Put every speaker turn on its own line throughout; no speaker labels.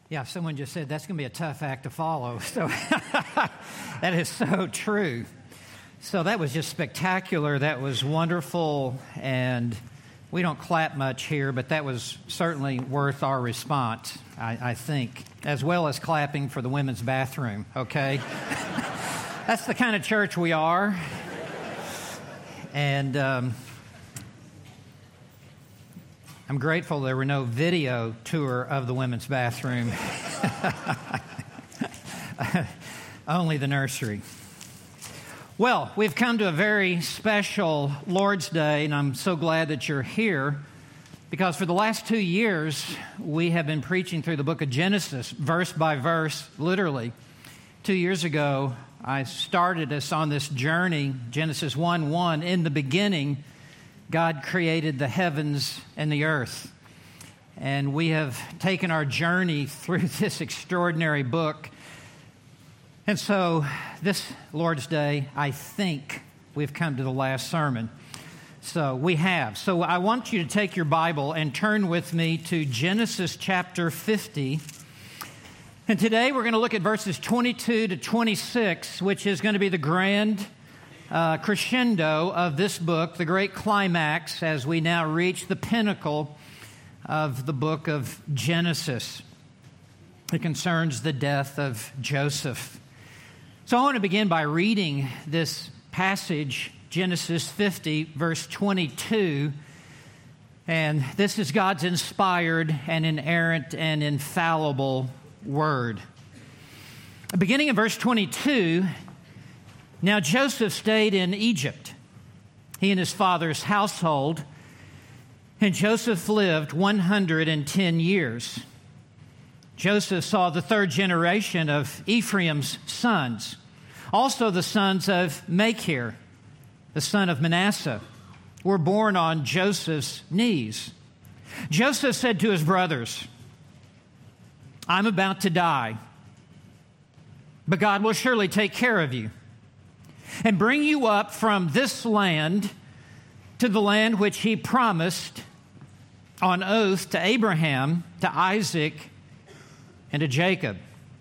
Yeah, someone just said that's going to be a tough act to follow. So that is so true. So that was just spectacular. That was wonderful. And we don't clap much here, but that was certainly worth our response, I think, as well as clapping for the women's bathroom, okay? That's the kind of church we are. And I'm grateful there were no video tour of the women's bathroom. Only the nursery. Well, we've come to a very special Lord's Day, and I'm so glad that you're here because for the last 2 years, we have been preaching through the book of Genesis, verse by verse, literally. 2 years ago, I started us on this journey, Genesis 1:1, in the beginning, God created the heavens and the earth. And we have taken our journey through this extraordinary book. And so this Lord's Day, I think we've come to the last sermon. So we have. So I want you to take your Bible and turn with me to Genesis chapter 50. And today we're going to look at verses 22 to 26, which is going to be the grand crescendo of this book, the great climax as we now reach the pinnacle of the book of Genesis. It concerns the death of Joseph. So I want to begin by reading this passage, Genesis 50, verse 22. And this is God's inspired and inerrant and infallible word. Beginning in verse 22, now Joseph stayed in Egypt, he and his father's household, and Joseph lived 110 years. Joseph saw the third generation of Ephraim's sons, also the sons of Machir, the son of Manasseh, were born on Joseph's knees. Joseph said to his brothers, I'm about to die, but God will surely take care of you and bring you up from this land to the land which he promised on oath to Abraham, to Isaac, and to Jacob.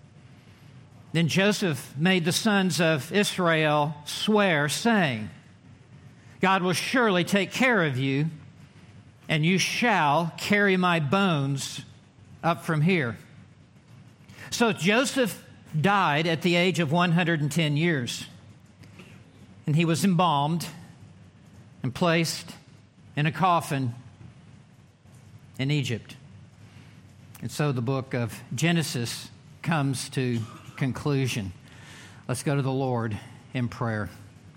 Then Joseph made the sons of Israel swear, saying, God will surely take care of you, and you shall carry my bones up from here. So Joseph died at the age of 110 years. And he was embalmed and placed in a coffin in Egypt. And so the book of Genesis comes to conclusion. Let's go to the Lord in prayer.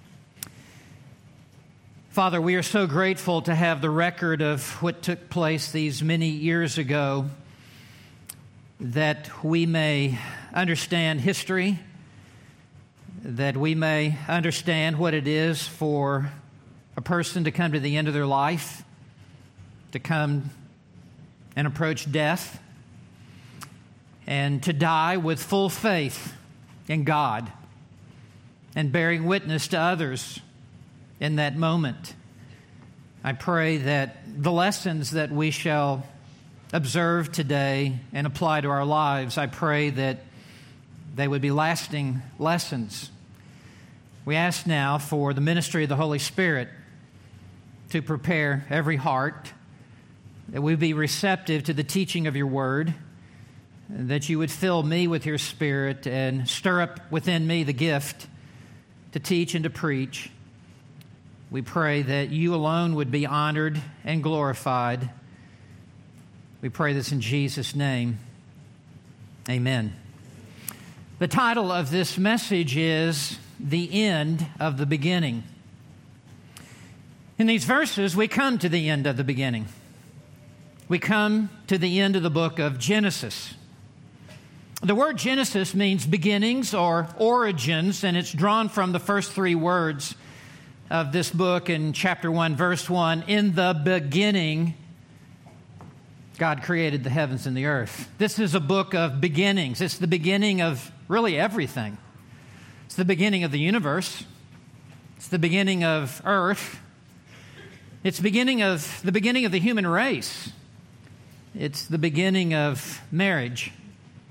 Father, we are so grateful to have the record of what took place these many years ago, that we may understand history, that we may understand what it is for a person to come to the end of their life, to come and approach death, and to die with full faith in God and bearing witness to others in that moment. I pray that the lessons that we shall observe today and apply to our lives, I pray that they would be lasting lessons. We ask now for the ministry of the Holy Spirit to prepare every heart, that we be receptive to the teaching of your word, that you would fill me with your Spirit and stir up within me the gift to teach and to preach. We pray that you alone would be honored and glorified. We pray this in Jesus' name. Amen. The title of this message is The End of the Beginning. In these verses, we come to the end of the beginning. We come to the end of the book of Genesis. The word Genesis means beginnings or origins, and it's drawn from the first three words of this book in chapter 1, verse 1. In the beginning, God created the heavens and the earth. This is a book of beginnings. It's the beginning of really everything. It's the beginning of the universe. It's the beginning of earth. It's the beginning of the human race. It's the beginning of marriage.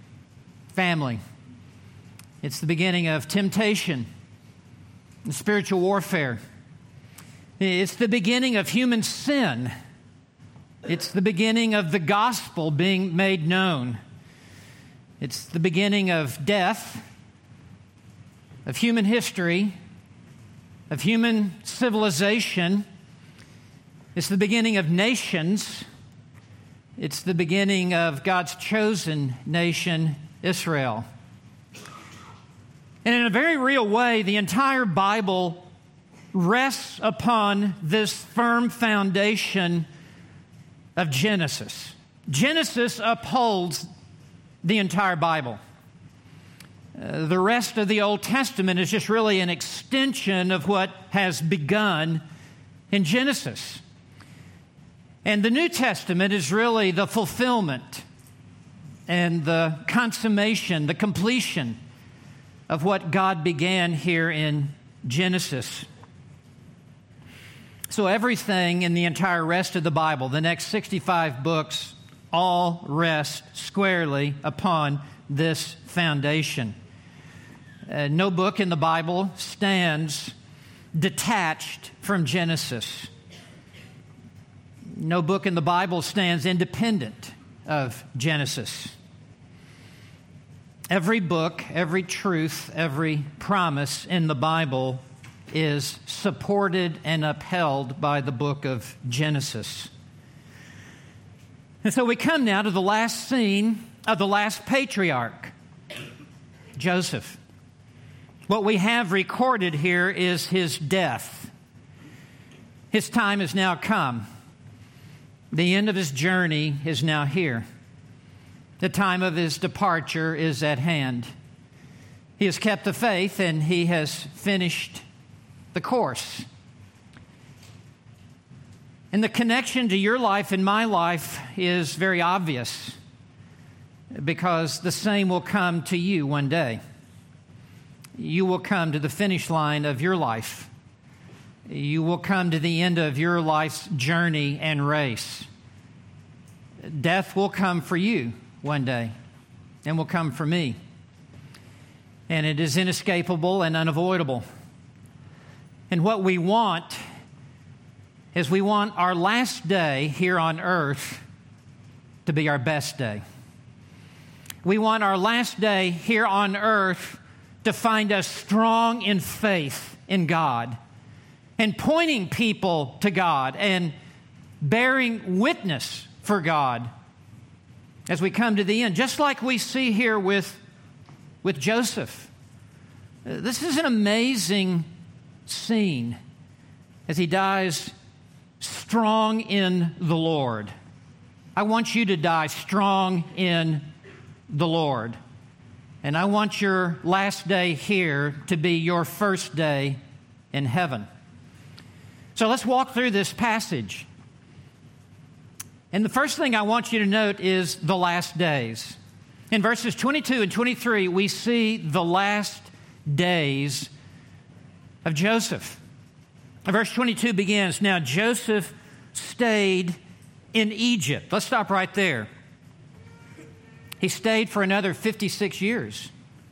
family. It's the beginning of temptation and spiritual warfare. It's the beginning of human sin. It's the beginning of the gospel being made known. It's the beginning of death, of human history, of human civilization. It's the beginning of nations. It's the beginning of God's chosen nation, Israel. And in a very real way, the entire Bible rests upon this firm foundation of Genesis. Genesis upholds the entire Bible. The rest of the Old Testament is just really an extension of what has begun in Genesis. And the New Testament is really the fulfillment and the consummation, the completion of what God began here in Genesis. So everything in the entire rest of the Bible, the next 65 books, all rest squarely upon this foundation. No book in the Bible stands detached from Genesis. No book in the Bible stands independent of Genesis. Every book, every truth, every promise in the Bible is supported and upheld by the book of Genesis. And so we come now to the last scene of the last patriarch, Joseph. What we have recorded here is his death. His time has now come. The end of his journey is now here. The time of his departure is at hand. He has kept the faith and he has finished the course. And the connection to your life and my life is very obvious because the same will come to you one day. You will come to the finish line of your life. You will come to the end of your life's journey and race. Death will come for you one day and will come for me. And it is inescapable and unavoidable. And what we want is we want our last day here on earth to be our best day. We want our last day here on earth to find us strong in faith in God and pointing people to God and bearing witness for God as we come to the end, just like we see here with Joseph. This is an amazing scene as he dies strong in the Lord. I want you to die strong in the Lord. And I want your last day here to be your first day in heaven. So let's walk through this passage. And the first thing I want you to note is the last days. In verses 22 and 23, we see the last days of Joseph. Verse 22 begins, "Now Joseph stayed in Egypt." Let's stop right there. He stayed for another 56 years.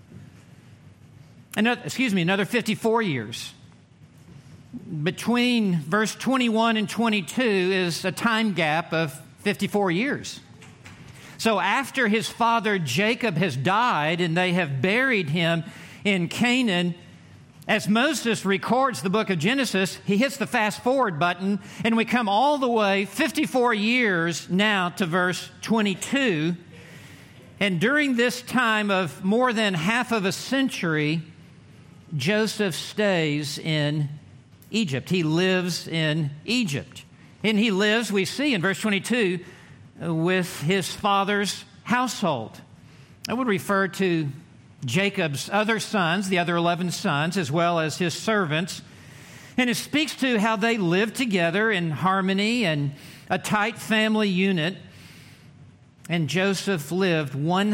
Another 54 years. Between verse 21 and 22 is a time gap of 54 years. So after his father Jacob has died and they have buried him in Canaan, as Moses records the book of Genesis, he hits the fast forward button and we come all the way 54 years now to verse 22. And during this time of more than half of a century, Joseph stays in Egypt. He lives in Egypt. And he lives, we see in verse 22, with his father's household. I would refer to Jacob's other sons, the other 11 sons, as well as his servants. And it speaks to how they lived together in harmony and a tight family unit. And Joseph lived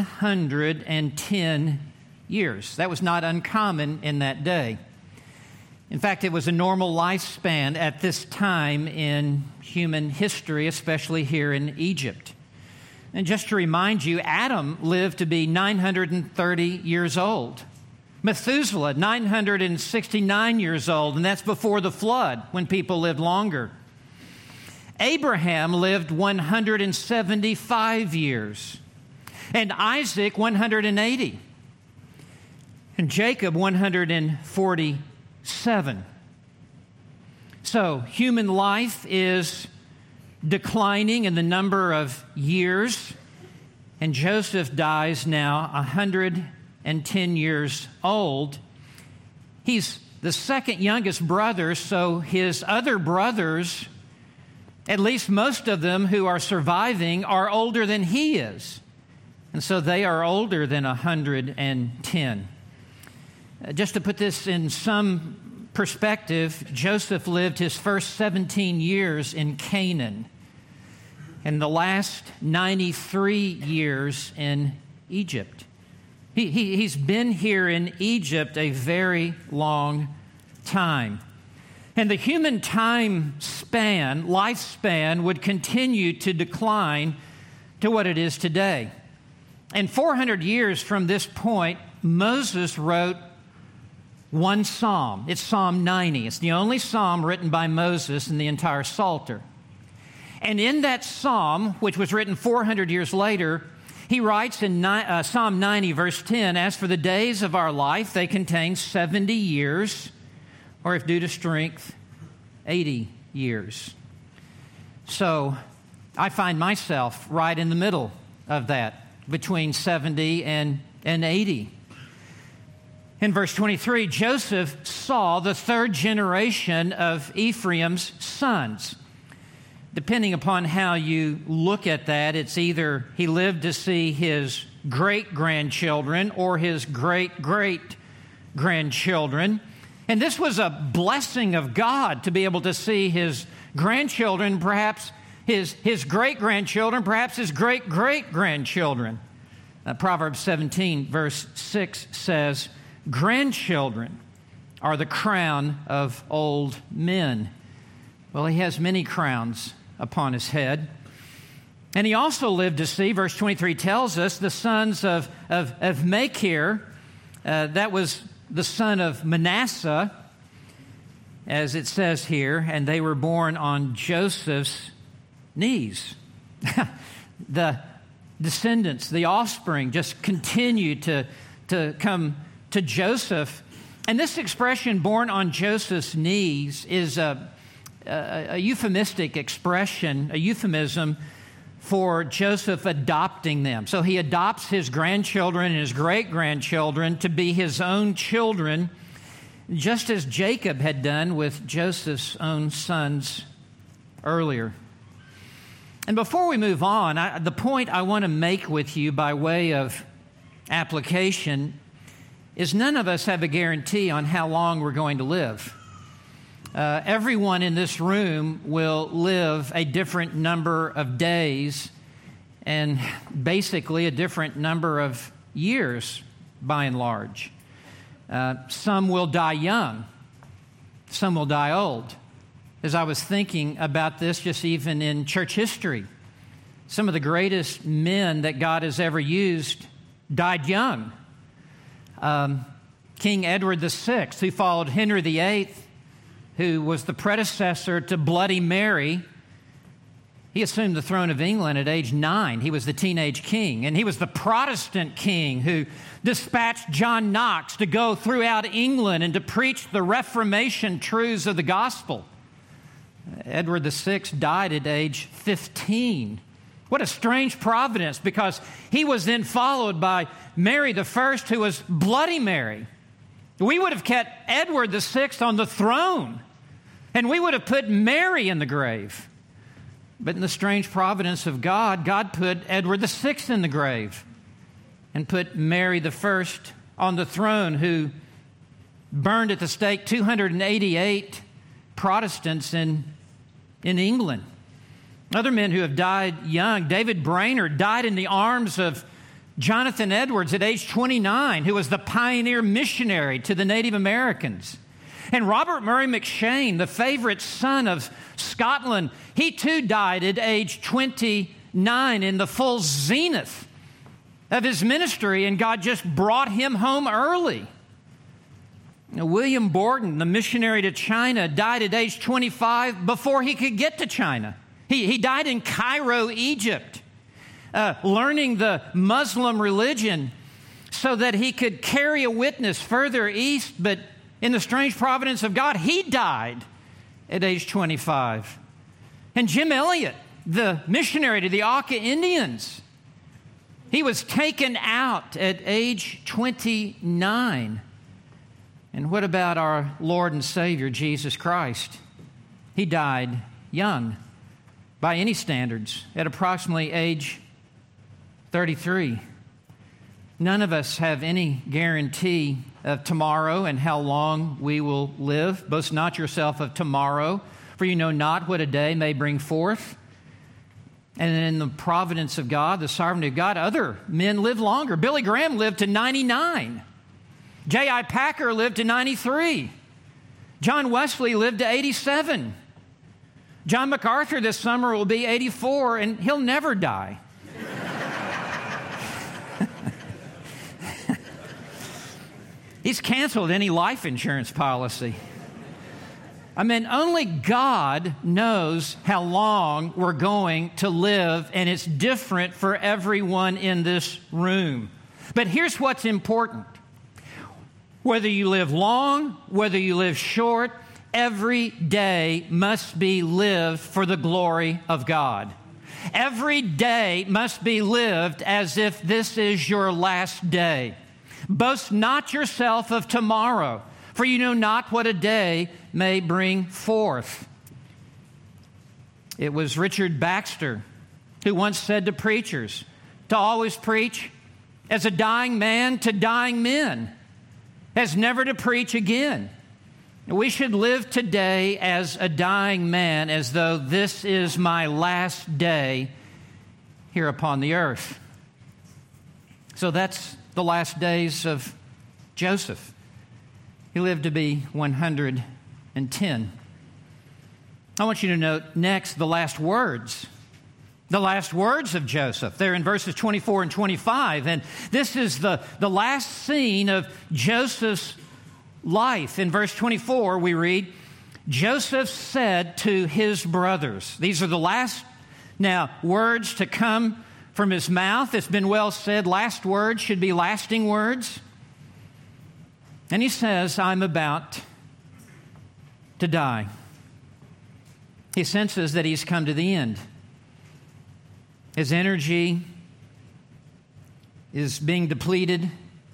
110 years. That was not uncommon in that day. In fact, it was a normal lifespan at this time in human history, especially here in Egypt. And just to remind you, Adam lived to be 930 years old. Methuselah, 969 years old, and that's before the flood, when people lived longer. Abraham lived 175 years, and Isaac, 180, and Jacob, 147. So, human life is declining in the number of years, and Joseph dies now 110 years old. He's the second youngest brother, so his other brothers, at least most of them who are surviving, are older than he is. And so they are older than 110. Just to put this in some perspective, Joseph lived his first 17 years in Canaan and the last 93 years in Egypt. He's been here in Egypt a very long time. And the human lifespan would continue to decline to what it is today. And 400 years from this point, Moses wrote one psalm. It's Psalm 90. It's the only psalm written by Moses in the entire Psalter. And in that psalm, which was written 400 years later, he writes in Psalm 90, verse 10, "As for the days of our life, they contain 70 years, or if due to strength, 80 years." So I find myself right in the middle of that, between 70 and 80. In verse 23, Joseph saw the third generation of Ephraim's sons. Depending upon how you look at that, it's either he lived to see his great-grandchildren or his great-great-grandchildren. And this was a blessing of God to be able to see his grandchildren, perhaps his great-grandchildren, perhaps his great-great-grandchildren. Proverbs 17, verse 6 says, "Grandchildren are the crown of old men." Well, he has many crowns upon his head. And he also lived to see, verse 23 tells us, the sons of Machir. That was the son of Manasseh, as it says here, and they were born on Joseph's knees. The descendants, the offspring, just continue to come to Joseph. And this expression, born on Joseph's knees, is a euphemistic expression, a euphemism for Joseph adopting them. So he adopts his grandchildren and his great-grandchildren to be his own children, just as Jacob had done with Joseph's own sons earlier. And before we move on, the point I want to make with you by way of application is none of us have a guarantee on how long we're going to live. Everyone in this room will live a different number of days and basically a different number of years by and large. Some will die young. Some will die old. As I was thinking about this just even in church history, some of the greatest men that God has ever used died young. King Edward VI, who followed Henry VIII, who was the predecessor to Bloody Mary, he assumed the throne of England at age 9. He was the teenage king. And he was the Protestant king who dispatched John Knox to go throughout England and to preach the Reformation truths of the gospel. Edward VI died at age 15. What a strange providence, because he was then followed by Mary I, who was Bloody Mary. We would have kept Edward VI on the throne, and we would have put Mary in the grave. But in the strange providence of God, God put Edward VI in the grave and put Mary I on the throne, who burned at the stake 288 Protestants in England. Other men who have died young. David Brainerd died in the arms of Jonathan Edwards at age 29, who was the pioneer missionary to the Native Americans. And Robert Murray McShane, the favorite son of Scotland, he too died at age 29. 29 in the full zenith of his ministry, and God just brought him home early. William Borden, the missionary to China, died at age 25 before he could get to China. He died in Cairo, Egypt, learning the Muslim religion so that he could carry a witness further east, but in the strange providence of God, he died at age 25. And Jim Elliot, the missionary to the Auca Indians, he was taken out at age 29. And what about our Lord and Savior, Jesus Christ? He died young, by any standards, at approximately age 33. None of us have any guarantee of tomorrow and how long we will live. Boast not yourself of tomorrow, for you know not what a day may bring forth. And in the providence of God, the sovereignty of God, other men live longer. Billy Graham lived to 99. J.I. Packer lived to 93. John Wesley lived to 87. John MacArthur this summer will be 84, and he'll never die. He's canceled any life insurance policy. I mean, only God knows how long we're going to live, and it's different for everyone in this room. But here's what's important. Whether you live long, whether you live short, every day must be lived for the glory of God. Every day must be lived as if this is your last day. Boast not yourself of tomorrow, for you know not what a day may bring forth. It was Richard Baxter who once said to preachers to always preach as a dying man to dying men, as never to preach again. We should live today as a dying man, as though this is my last day here upon the earth. So that's the last days of Joseph. He lived to be 110. I want you to note next the last words. The last words of Joseph. They're in verses 24 and 25. And this is the last scene of Joseph's life. In verse 24, we read, Joseph said to his brothers. These are the last now words to come from his mouth. It's been well said, last words should be lasting words. And he says, I'm about to die. He senses that he's come to the end. His energy is being depleted.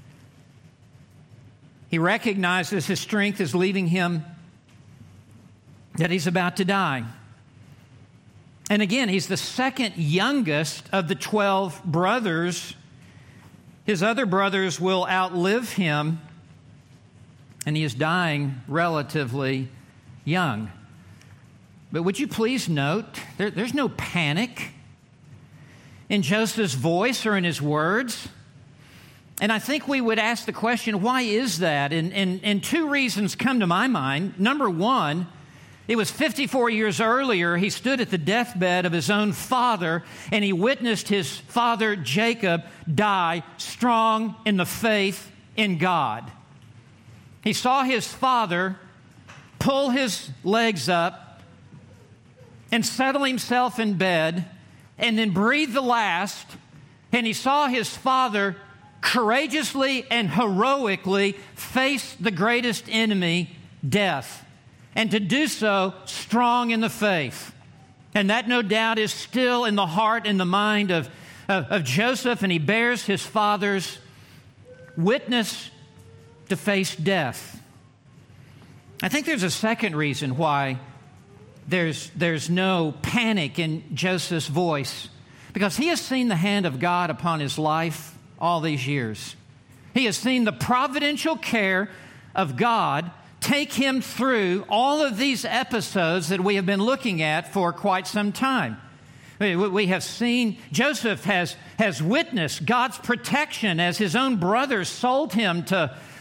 He recognizes his strength is leaving him, that he's about to die. And again, he's the second youngest of the 12 brothers. His other brothers will outlive him, and he is dying relatively young. But would you please note, there's no panic in Joseph's voice or in his words. And I think we would ask the question, why is that? And two reasons come to my mind. Number one, it was 54 years earlier, he stood at the deathbed of his own father, and he witnessed his father Jacob die strong in the faith in God. He saw his father pull his legs up and settle himself in bed and then breathe the last, and he saw his father courageously and heroically face the greatest enemy, death, and to do so strong in the faith. And that, no doubt, is still in the heart and the mind of Joseph, and he bears his father's witness to face death. I think there's a second reason why there's no panic in Joseph's voice, because he has seen the hand of God upon his life all these years. He has seen the providential care of God take him through all of these episodes that we have been looking at for quite some time. We have seen Joseph has witnessed God's protection as his own brothers sold him to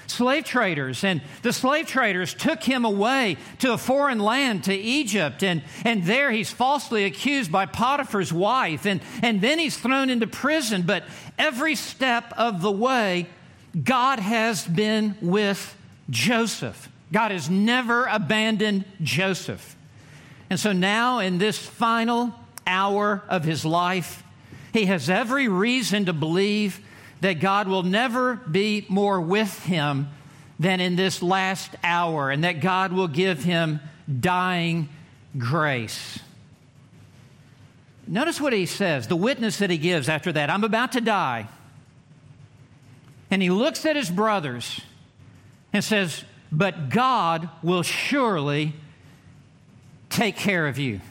slave traders. And the slave traders took him away to a foreign land, to Egypt. And there he's falsely accused by Potiphar's wife. And then he's thrown into prison. But every step of the way, God has been with Joseph. God has never abandoned Joseph. And so now in this final hour of his life, he has every reason to believe that God will never be more with him than in this last hour, and that God will give him dying grace. Notice what he says, the witness that he gives after that. I'm about to die. And he looks at his brothers and says, but God will surely take care of you.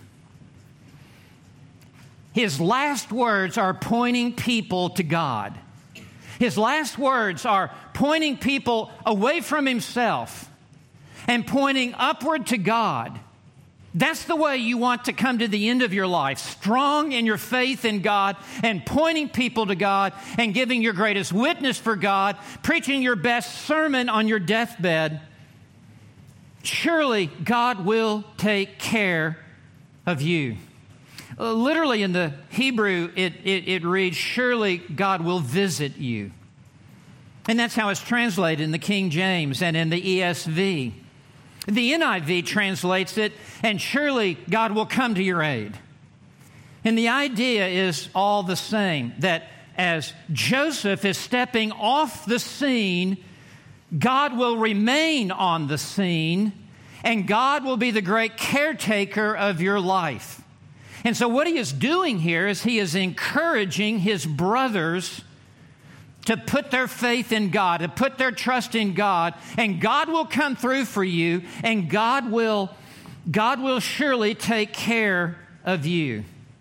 His last words are pointing people to God. His last words are pointing people away from himself and pointing upward to God. That's the way you want to come to the end of your life, strong in your faith in God and pointing people to God and giving your greatest witness for God, preaching your best sermon on your deathbed. Surely God will take care of you. Literally in the Hebrew, it reads, surely God will visit you. And that's how it's translated in the King James and in the ESV. The NIV translates it, and surely God will come to your aid. And the idea is all the same, that as Joseph is stepping off the scene, God will remain on the scene, and God will be the great caretaker of your life. And so what he is doing here is he is encouraging his brothers to put their faith in God, to put their trust in God, and God will come through for you, and God will surely take care of you.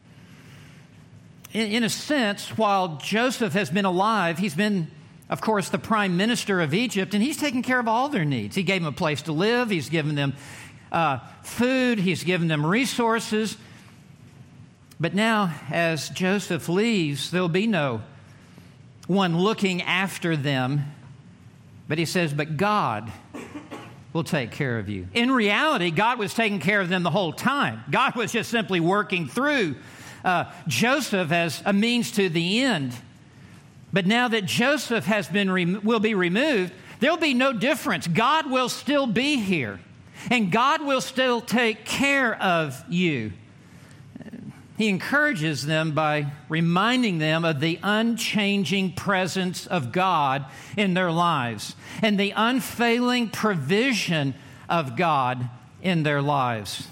In a sense, while Joseph has been alive, he's been, of course, the prime minister of Egypt, and he's taken care of all their needs. He gave them a place to live. He's given them food. He's given them resources. But now, as Joseph leaves, there'll be no one looking after them. But he says, but God will take care of you. In reality, God was taking care of them the whole time. God was just simply working through Joseph as a means to the end. But now that Joseph will be removed, there'll be no difference. God will still be here, and God will still take care of you. He encourages them by reminding them of the unchanging presence of God in their lives and the unfailing provision of God in their lives.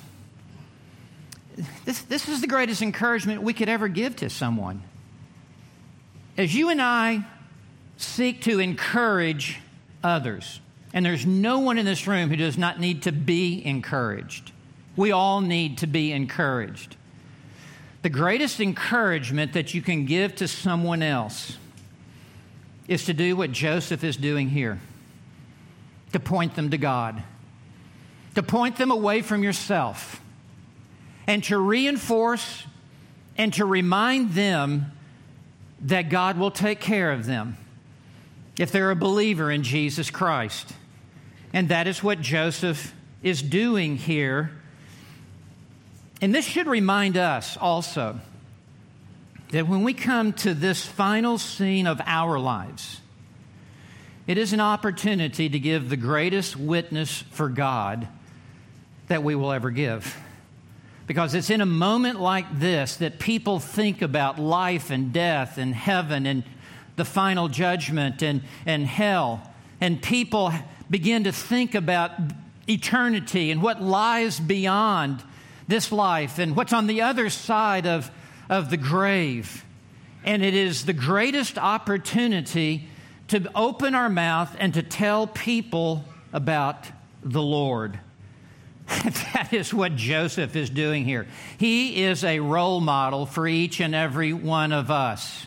This is the greatest encouragement we could ever give to someone. As you and I seek to encourage others, and there's no one in this room who does not need to be encouraged. We all need to be encouraged. The greatest encouragement that you can give to someone else is to do what Joseph is doing here, to point them to God, to point them away from yourself, and to reinforce and to remind them that God will take care of them if they're a believer in Jesus Christ. And that is what Joseph is doing here. And this should remind us also that when we come to this final scene of our lives, it is an opportunity to give the greatest witness for God that we will ever give. Because it's in a moment like this that people think about life and death and heaven and the final judgment and hell. And people begin to think about eternity and what lies beyond this life and what's on the other side of the grave. And it is the greatest opportunity to open our mouth and to tell people about the Lord. That is what Joseph is doing here. He is a role model for each and every one of us.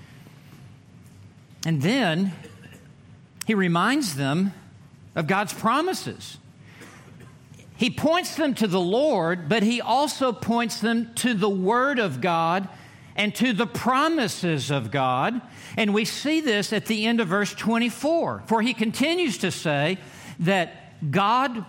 And then he reminds them of God's promises. He points them to the Lord, but he also points them to the Word of God and to the promises of God. And we see this at the end of verse 24. For he continues to say that God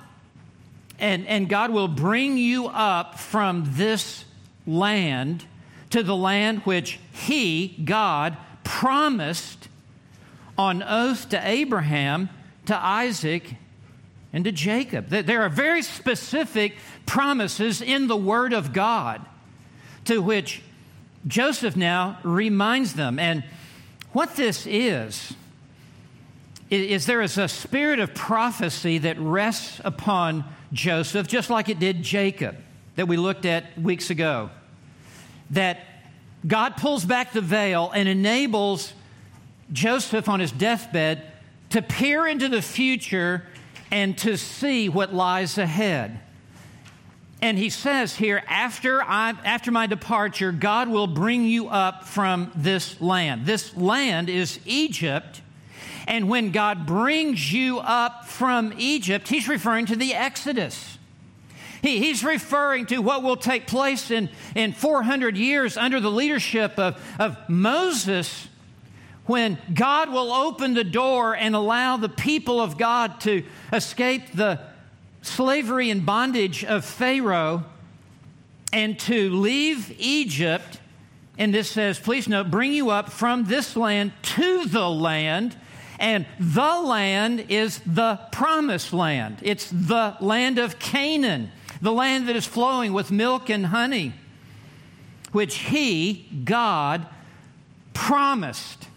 will bring you up from this land to the land which he, God, promised on oath to Abraham, to Isaac, and to Jacob. There are very specific promises in the Word of God to which Joseph now reminds them. And what this is there is a spirit of prophecy that rests upon Joseph, just like it did Jacob, that we looked at weeks ago. That God pulls back the veil and enables Joseph on his deathbed to peer into the future and to see what lies ahead. And he says here, after my departure, God will bring you up from this land. This land is Egypt. And when God brings you up from Egypt, he's referring to the Exodus. He's referring to what will take place in 400 years under the leadership of Moses, when God will open the door and allow the people of God to escape the slavery and bondage of Pharaoh and to leave Egypt. And this says, please note, bring you up from this land to the land. And the land is the promised land. It's the land of Canaan, the land that is flowing with milk and honey, which he, God, promised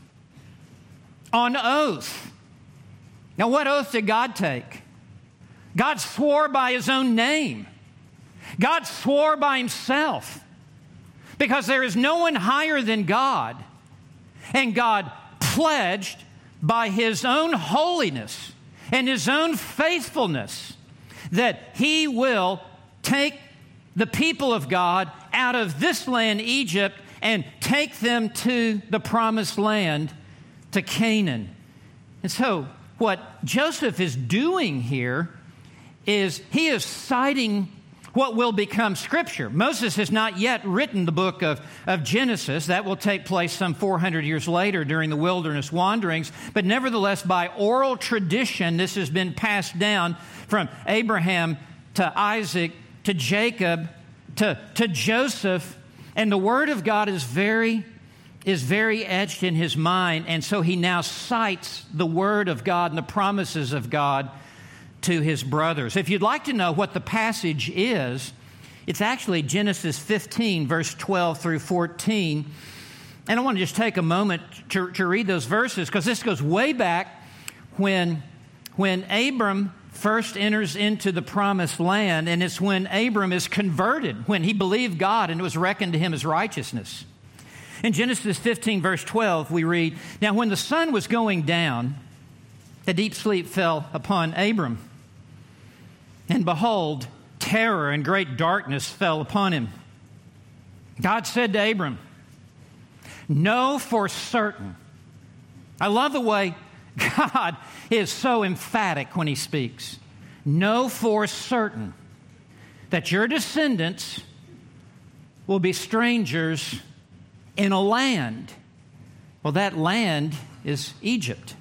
on oath. Now, what oath did God take? God swore by his own name. God swore by himself, because there is no one higher than God. And God pledged by his own holiness and his own faithfulness that he will take the people of God out of this land, Egypt, and take them to the promised land, to Canaan. And so what Joseph is doing here is he is citing what will become Scripture. Moses has not yet written the book of Genesis. That will take place some 400 years later during the wilderness wanderings. But nevertheless, by oral tradition, this has been passed down from Abraham to Isaac to Jacob to Joseph. And the Word of God is very etched in his mind. And so he now cites the Word of God and the promises of God to his brothers. If you'd like to know what the passage is, it's actually Genesis 15, verse 12 through 14. And I want to just take a moment to read those verses, because this goes way back when Abram first enters into the promised land, and it's when Abram is converted, when he believed God and it was reckoned to him as righteousness. In Genesis 15, verse 12, we read, "Now when the sun was going down, a deep sleep fell upon Abram. And behold, terror and great darkness fell upon him. God said to Abram, 'Know for certain.'" I love the way God is so emphatic when he speaks. "Know for certain that your descendants will be strangers in a land." Well, that land is Egypt.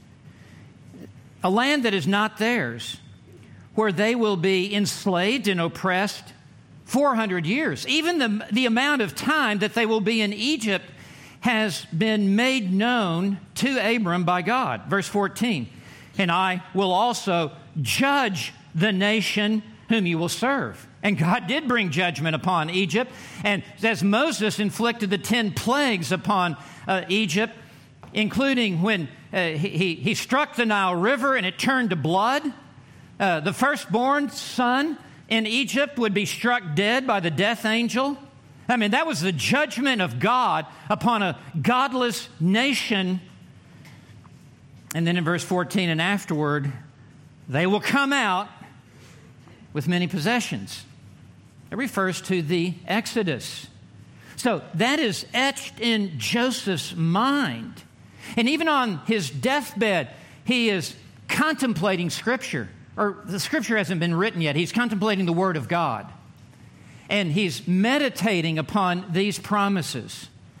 A land that is not theirs, where they will be enslaved and oppressed 400 years. Even the amount of time that they will be in Egypt has been made known to Abram by God. Verse 14, "And I will also judge the nation whom you will serve." And God did bring judgment upon Egypt. And as Moses inflicted the 10 plagues upon Egypt, including when he struck the Nile River and it turned to blood, the firstborn son in Egypt would be struck dead by the death angel. I mean, that was the judgment of God upon a godless nation. And then in verse 14, "And afterward, they will come out with many possessions." It refers to the Exodus. So that is etched in Joseph's mind. And even on his deathbed, he is contemplating Scripture. Or the Scripture hasn't been written yet. He's contemplating the Word of God. And he's meditating upon these promises.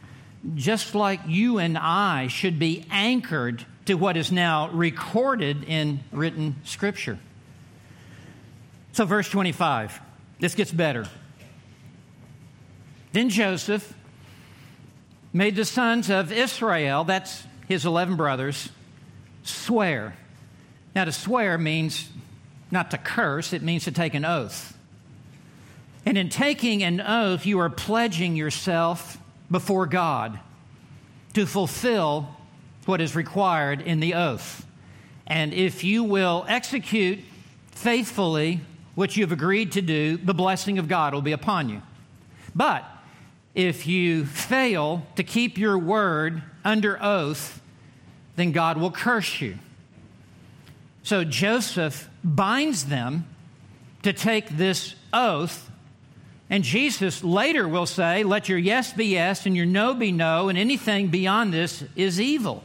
just like you and I should be anchored to what is now recorded in written Scripture. So verse 25, this gets better. Then Joseph made the sons of Israel, that's his 11 brothers, swear. Now to swear means not to curse, it means to take an oath. And in taking an oath, you are pledging yourself before God to fulfill what is required in the oath. And if you will execute faithfully what you've agreed to do, the blessing of God will be upon you. But if you fail to keep your word under oath, then God will curse you. So Joseph binds them to take this oath. And Jesus later will say, let your yes be yes and your no be no, and anything beyond this is evil.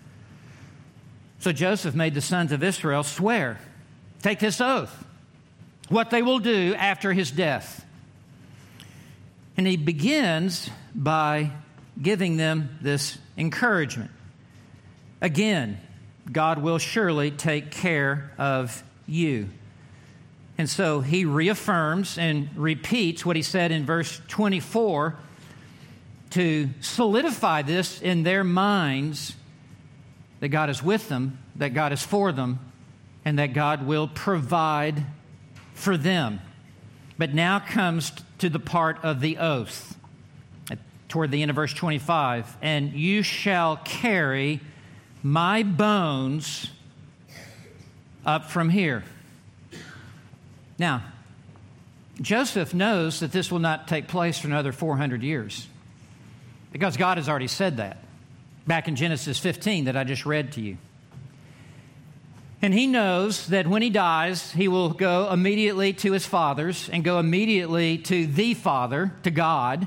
So Joseph made the sons of Israel swear, take this oath, what they will do after his death. And he begins by giving them this encouragement. Again, God will surely take care of you. And so he reaffirms and repeats what he said in verse 24 to solidify this in their minds, that God is with them, that God is for them, and that God will provide for them. But now comes to the part of the oath, toward the end of verse 25. And you shall carry my bones up from here. Now, Joseph knows that this will not take place for another 400 years because God has already said that back in Genesis 15 that I just read to you. And he knows that when he dies, he will go immediately to his fathers and go immediately to the Father, to God.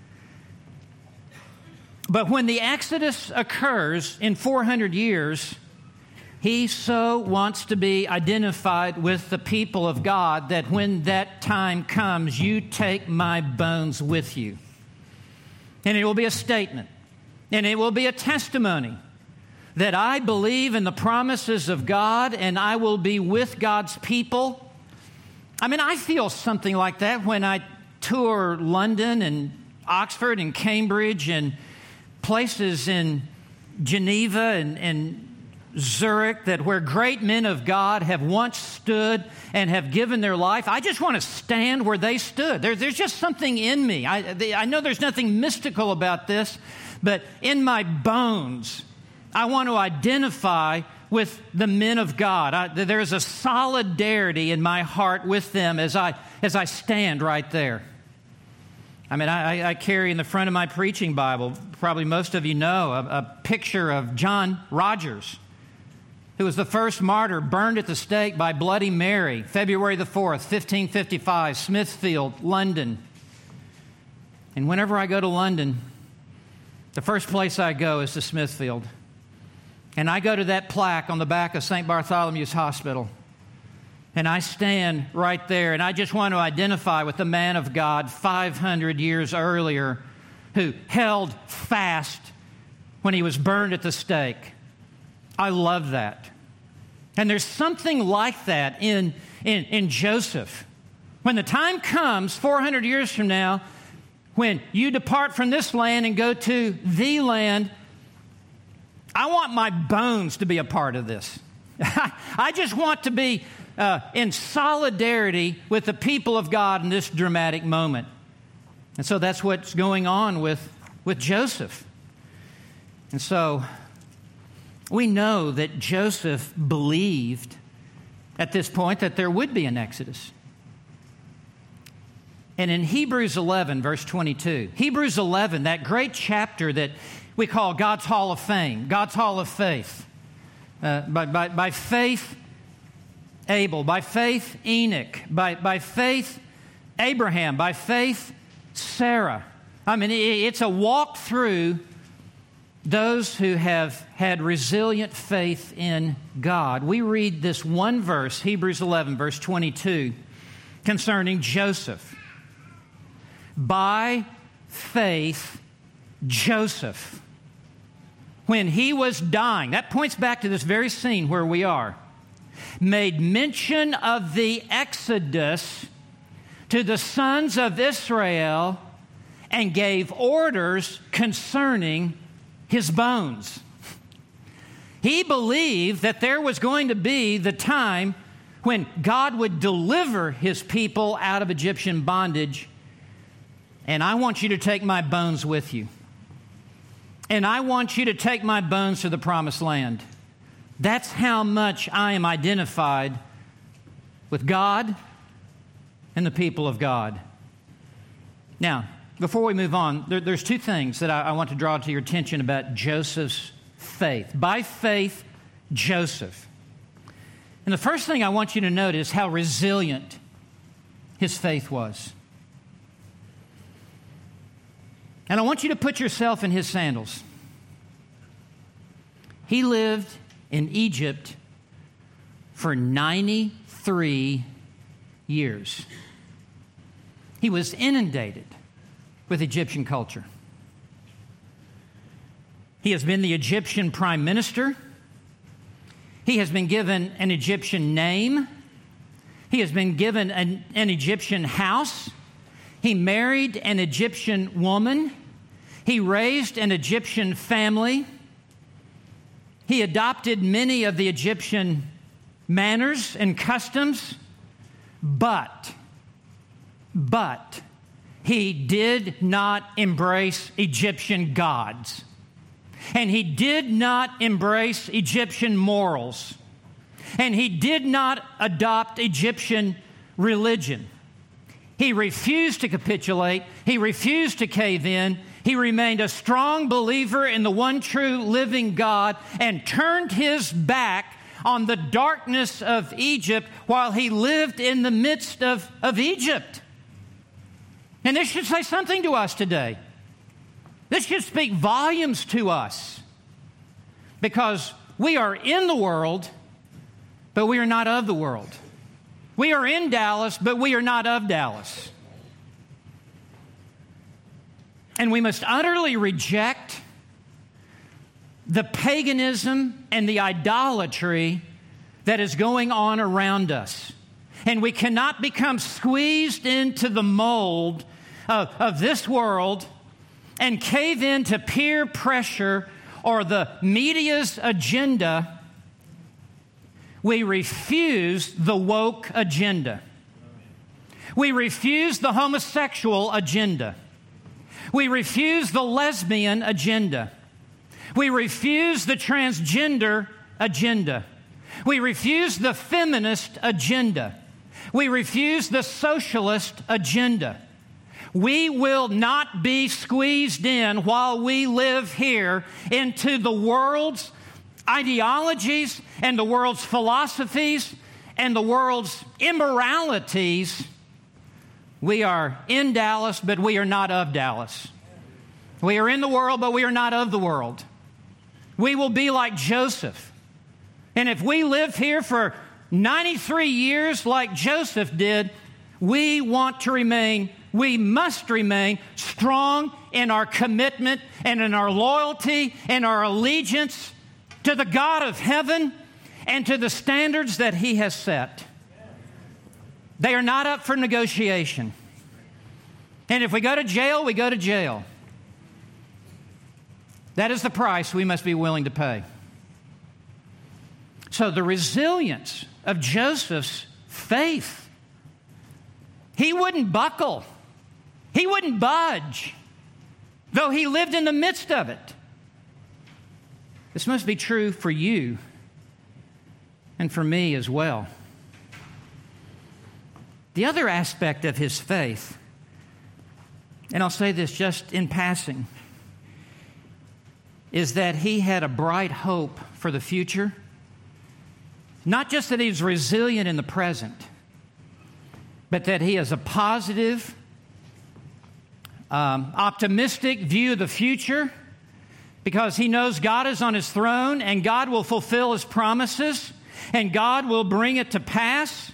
But when the Exodus occurs in 400 years, he so wants to be identified with the people of God that when that time comes, you take my bones with you. And it will be a statement, and it will be a testimony that I believe in the promises of God and I will be with God's people. I mean, I feel something like that when I tour London and Oxford and Cambridge and places in Geneva and Zurich, that where great men of God have once stood and have given their life. I just want to stand where they stood. There's just something in me. I know there's nothing mystical about this, but in my bones, I want to identify with the men of God. There's a solidarity in my heart with them as I stand right there. I mean, I carry in the front of my preaching Bible, probably most of you know, a picture of John Rogers, who was the first martyr burned at the stake by Bloody Mary, February the 4th, 1555, Smithfield, London. And whenever I go to London, the first place I go is to Smithfield. And I go to that plaque on the back of St. Bartholomew's Hospital. And I stand right there, and I just want to identify with the man of God 500 years earlier who held fast when he was burned at the stake. I love that. And there's something like that in Joseph. When the time comes, 400 years from now, when you depart from this land and go to the land, I want my bones to be a part of this. I just want to be in solidarity with the people of God in this dramatic moment. And so that's what's going on with Joseph. And so we know that Joseph believed at this point that there would be an Exodus. And in Hebrews 11, verse 22, Hebrews 11, that great chapter that we call God's Hall of Fame, God's Hall of Faith. By faith, Abel. By faith, Enoch. By faith, Abraham. By faith, Sarah. I mean, it's a walk through those who have had resilient faith in God. We read this one verse, Hebrews 11, verse 22, concerning Joseph. By faith, Joseph, when he was dying, that points back to this very scene where we are, made mention of the Exodus to the sons of Israel and gave orders concerning his bones. He believed that there was going to be the time when God would deliver his people out of Egyptian bondage. And I want you to take my bones with you. And I want you to take my bones to the promised land. That's how much I am identified with God and the people of God. Now, before we move on, there's two things that I want to draw to your attention about Joseph's faith. By faith, Joseph. And the first thing I want you to notice how resilient his faith was. And I want you to put yourself in his sandals. He lived in Egypt for 93 years. He was inundated with Egyptian culture. He has been the Egyptian prime minister. He has been given an Egyptian name. He has been given an Egyptian house. He married an Egyptian woman. He raised an Egyptian family. He adopted many of the Egyptian manners and customs. But he did not embrace Egyptian gods. And he did not embrace Egyptian morals. And he did not adopt Egyptian religion. He refused to capitulate. He refused to cave in. He remained a strong believer in the one true living God and turned his back on the darkness of Egypt while he lived in the midst of Egypt. And this should say something to us today. This should speak volumes to us because we are in the world, but we are not of the world. We are in Dallas, but we are not of Dallas. And we must utterly reject the paganism and the idolatry that is going on around us. And we cannot become squeezed into the mold of this world and cave into peer pressure or the media's agenda. We refuse the woke agenda. We refuse the homosexual agenda. We refuse the lesbian agenda. We refuse the transgender agenda. We refuse the feminist agenda. We refuse the socialist agenda. We will not be squeezed in while we live here into the world's ideologies and the world's philosophies and the world's immoralities. We are in Dallas, but we are not of Dallas. We are in the world, but we are not of the world. We will be like Joseph. And if we live here for 93 years like Joseph did, we must remain strong in our commitment and in our loyalty and our allegiance to the God of heaven and to the standards that He has set. They are not up for negotiation. And if we go to jail, we go to jail. That is the price we must be willing to pay. So the resilience of Joseph's faith, he wouldn't buckle. He wouldn't budge, though he lived in the midst of it. This must be true for you and for me as well. The other aspect of his faith, and I'll say this just in passing, is that he had a bright hope for the future. Not just that he was resilient in the present, but that he has a positive, optimistic view of the future because he knows God is on His throne and God will fulfill His promises and God will bring it to pass.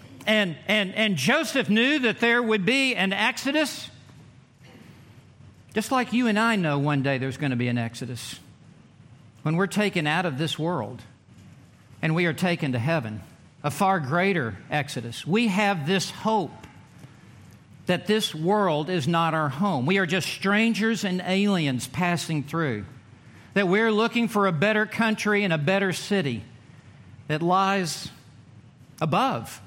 And Joseph knew that there would be an exodus. Just like you and I know one day there's going to be an exodus. When we're taken out of this world and we are taken to heaven, a far greater exodus. We have this hope that this world is not our home. We are just strangers and aliens passing through. That we're looking for a better country and a better city that lies above.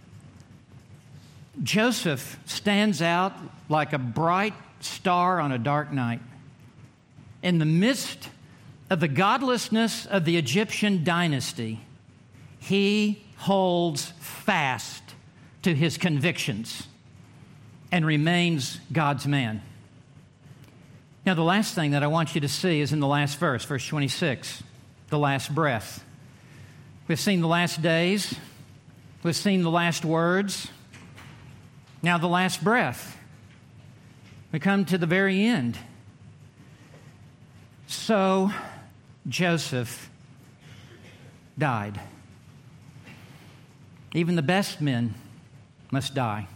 Joseph stands out like a bright star on a dark night. In the midst of the godlessness of the Egyptian dynasty, he holds fast to his convictions and remains God's man. Now, the last thing that I want you to see is in the last verse, verse 26, the last breath. We've seen the last days. We've seen the last words. Now, the last breath. We come to the very end. So, Joseph died. Even the best men must die.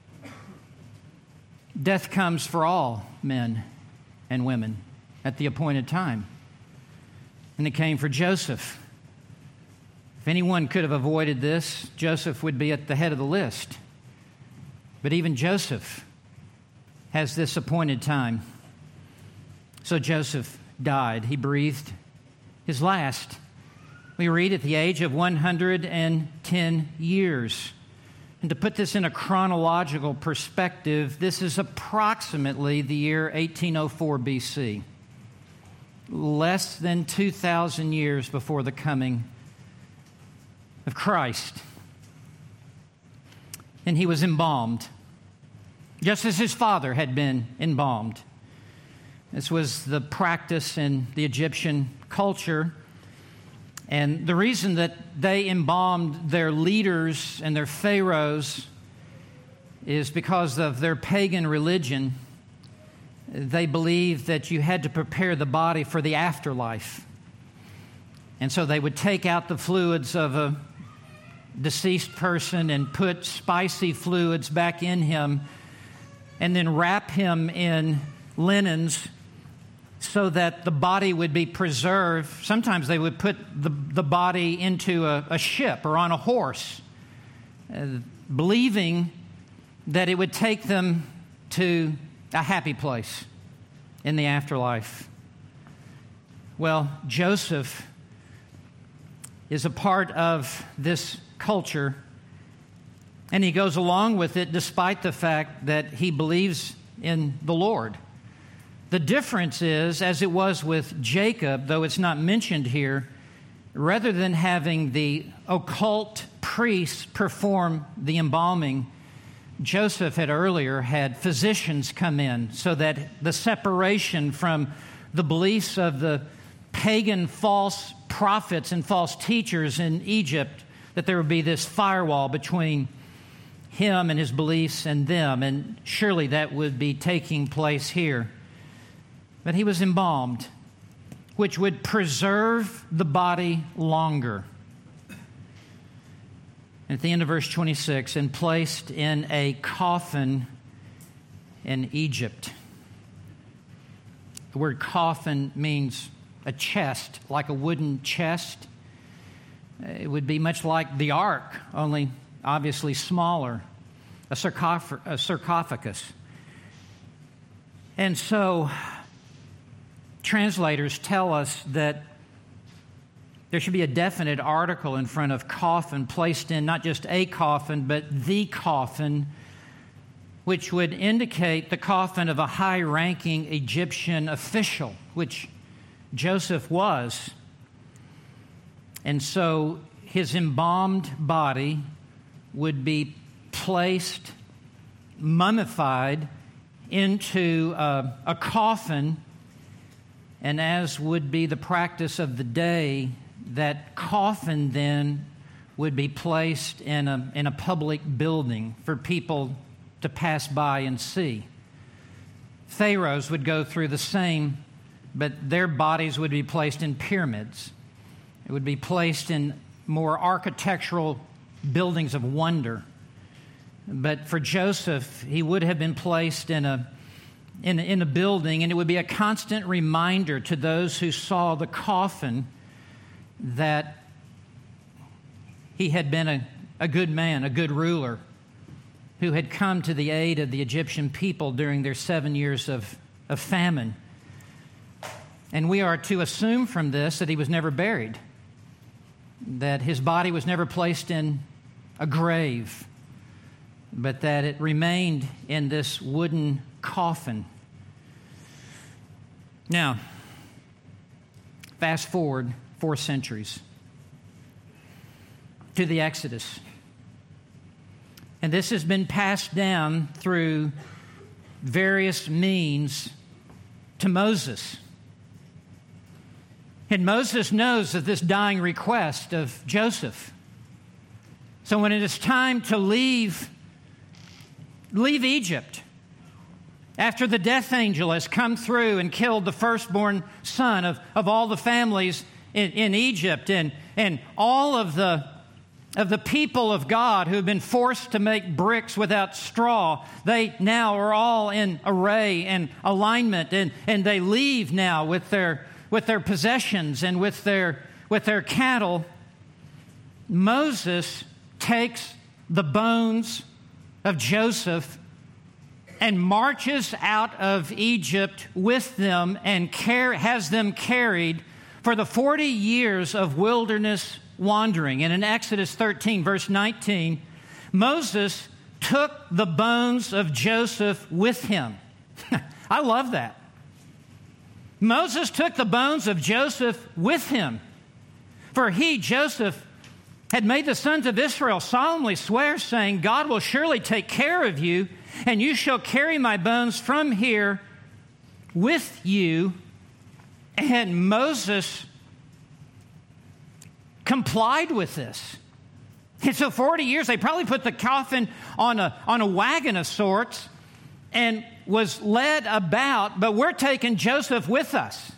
Death comes for all men and women at the appointed time. And it came for Joseph. If anyone could have avoided this, Joseph would be at the head of the list. But even Joseph has this appointed time. So Joseph died. He breathed his last. We read at the age of 110 years. And to put this in a chronological perspective, this is approximately the year 1804 BC. Less than 2,000 years before the coming of Christ. And he was embalmed, just as his father had been embalmed. This was the practice in the Egyptian culture. And the reason that they embalmed their leaders and their pharaohs is because of their pagan religion. They believed that you had to prepare the body for the afterlife. And so they would take out the fluids of a deceased person and put spicy fluids back in him and then wrap him in linens so that the body would be preserved. Sometimes they would put the body into a ship or on a horse, believing that it would take them to a happy place in the afterlife. Well, Joseph is a part of this culture, and he goes along with it despite the fact that he believes in the Lord. The difference is, as it was with Jacob, though it's not mentioned here, rather than having the occult priests perform the embalming, Joseph had earlier had physicians come in so that the separation from the beliefs of the pagan false prophets and false teachers in Egypt, that there would be this firewall between him and his beliefs and them, and surely that would be taking place here. But he was embalmed, which would preserve the body longer. At the end of verse 26, and placed in a coffin in Egypt. The word coffin means a chest, like a wooden chest. It would be much like the ark, only obviously smaller, a sarcophagus. And so translators tell us that there should be a definite article in front of coffin, placed in not just a coffin, but the coffin, which would indicate the coffin of a high-ranking Egyptian official, which Joseph was. And so his embalmed body would be placed, mummified, into a coffin. And as would be the practice of the day, that coffin then would be placed in a public building for people to pass by and see. Pharaohs would go through the same, but their bodies would be placed in pyramids. It would be placed in more architectural buildings of wonder. But for Joseph, he would have been placed in in the building, and it would be a constant reminder to those who saw the coffin that he had been a good man, a good ruler, who had come to the aid of the Egyptian people during their 7 years of famine. And we are to assume from this that he was never buried, that his body was never placed in a grave, but that it remained in this wooden coffin. Now, fast forward 4 centuries to the Exodus. And this has been passed down through various means to Moses. And Moses knows of this dying request of Joseph. So when it is time to leave Egypt, after the death angel has come through and killed the firstborn son of all the families in Egypt, and all of the people of God who have been forced to make bricks without straw, they now are all in array and alignment, and they leave now with their possessions and with their cattle. Moses takes the bones of Joseph and marches out of Egypt with them and has them carried for the 40 years of wilderness wandering. And in Exodus 13, verse 19, Moses took the bones of Joseph with him. I love that. Moses took the bones of Joseph with him. For he, Joseph, had made the sons of Israel solemnly swear, saying, God will surely take care of you, and you shall carry my bones from here with you. And Moses complied with this. And so 40 years, they probably put the coffin on a wagon of sorts and was led about, but we're taking Joseph with us.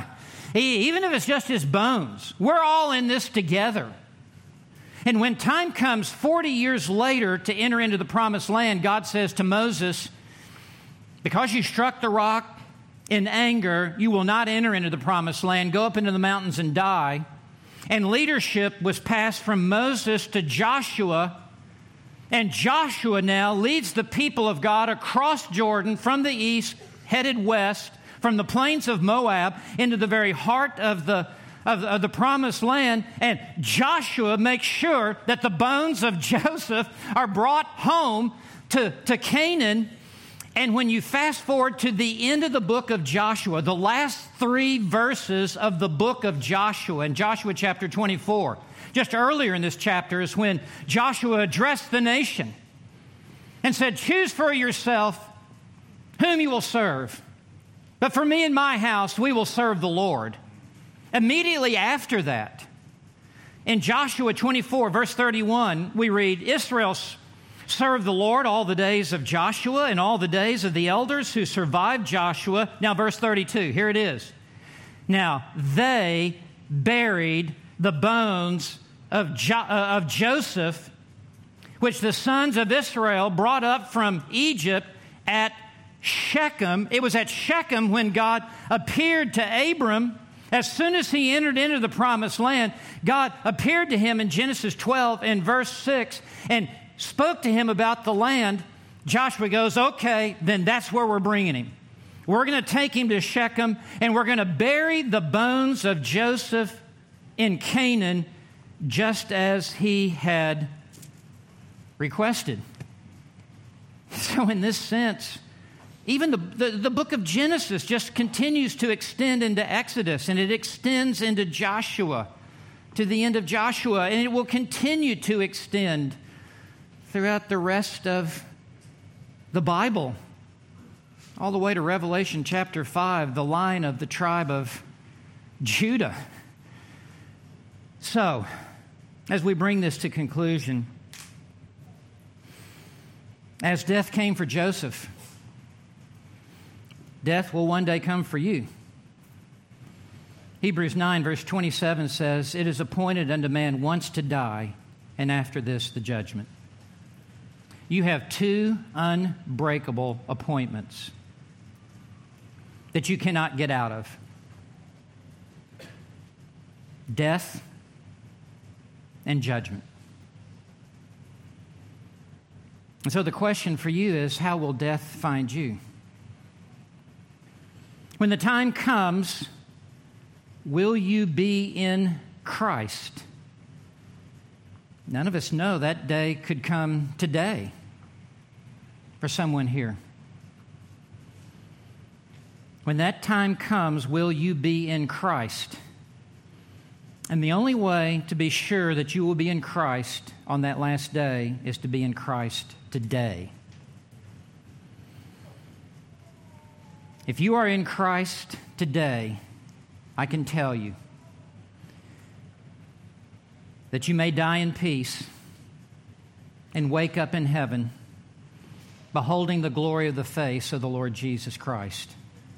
Even if it's just his bones, we're all in this together. And when time comes 40 years later to enter into the promised land, God says to Moses, because you struck the rock in anger, you will not enter into the promised land. Go up into the mountains and die. And leadership was passed from Moses to Joshua. And Joshua now leads the people of God across Jordan from the east, headed west, from the plains of Moab into the very heart of the promised land. And Joshua makes sure that the bones of Joseph are brought home to Canaan. And when you fast forward to the end of the book of Joshua, the last 3 verses of the book of Joshua, in Joshua chapter 24, just earlier in this chapter is when Joshua addressed the nation and said, choose for yourself whom you will serve. But for me and my house, we will serve the Lord. Immediately after that, in Joshua 24, verse 31, we read, Israel served the Lord all the days of Joshua and all the days of the elders who survived Joshua. Now, verse 32, here it is. Now, they buried the bones of Joseph, which the sons of Israel brought up from Egypt at Shechem. It was at Shechem when God appeared to Abram. As soon as he entered into the promised land, God appeared to him in Genesis 12 and verse 6 and spoke to him about the land. Joshua goes, okay, then that's where we're bringing him. We're going to take him to Shechem, and we're going to bury the bones of Joseph in Canaan just as he had requested. So in this sense, even the book of Genesis just continues to extend into Exodus, and it extends into Joshua, to the end of Joshua, and it will continue to extend throughout the rest of the Bible, all the way to Revelation chapter 5, the line of the tribe of Judah. So, as we bring this to conclusion, as death came for Joseph, death will one day come for you. Hebrews 9, verse 27 says, it is appointed unto man once to die, and after this the judgment. You have 2 unbreakable appointments. that you cannot get out of. Death and judgment. And so the question for you is, how will death find you? When the time comes, will you be in Christ? None of us know. That day could come today for someone here. When that time comes, will you be in Christ? And the only way to be sure that you will be in Christ on that last day is to be in Christ today. If you are in Christ today, I can tell you that you may die in peace and wake up in heaven, beholding the glory of the face of the Lord Jesus Christ.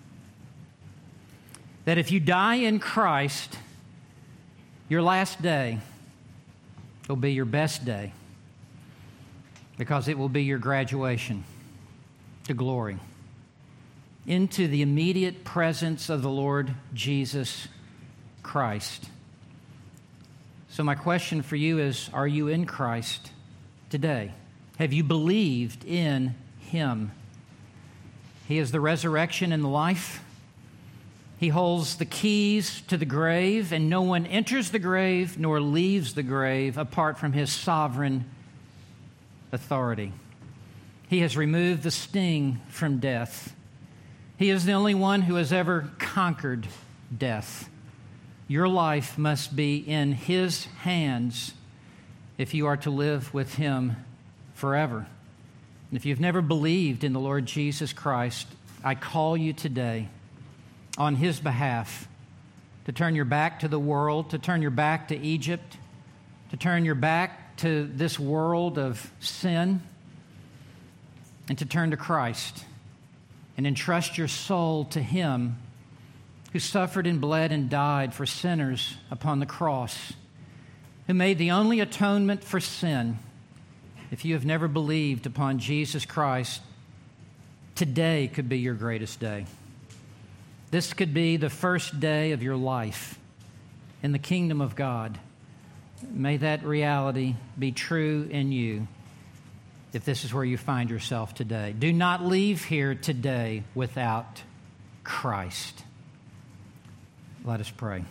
That if you die in Christ, your last day will be your best day, because it will be your graduation to glory, into the immediate presence of the Lord Jesus Christ. So my question for you is, are you in Christ today? Have you believed in Him? He is the resurrection and the life. He holds the keys to the grave, and no one enters the grave nor leaves the grave apart from His sovereign authority. He has removed the sting from death. He is the only one who has ever conquered death. Your life must be in His hands if you are to live with Him forever. And if you've never believed in the Lord Jesus Christ, I call you today on His behalf to turn your back to the world, to turn your back to Egypt, to turn your back to this world of sin, and to turn to Christ and entrust your soul to Him who suffered and bled and died for sinners upon the cross, who made the only atonement for sin. If you have never believed upon Jesus Christ, today could be your greatest day. This could be the first day of your life in the kingdom of God. May that reality be true in you if this is where you find yourself today. Do not leave here today without Christ. Let us pray.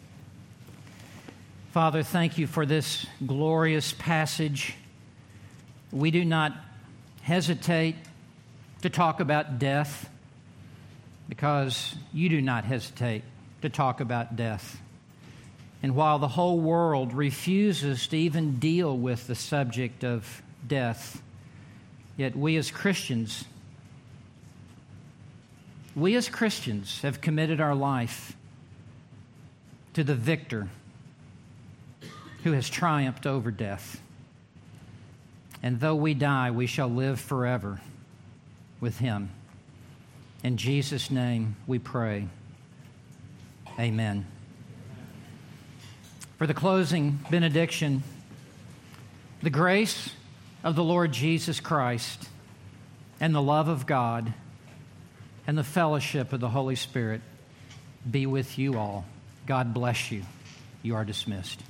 Father, thank you for this glorious passage. We do not hesitate to talk about death, because you do not hesitate to talk about death. And while the whole world refuses to even deal with the subject of death, yet we as Christians have committed our life to the victor who has triumphed over death. And though we die, we shall live forever with Him. In Jesus' name we pray. Amen. For the closing benediction, the grace of the Lord Jesus Christ and the love of God and the fellowship of the Holy Spirit be with you all. God bless you. You are dismissed.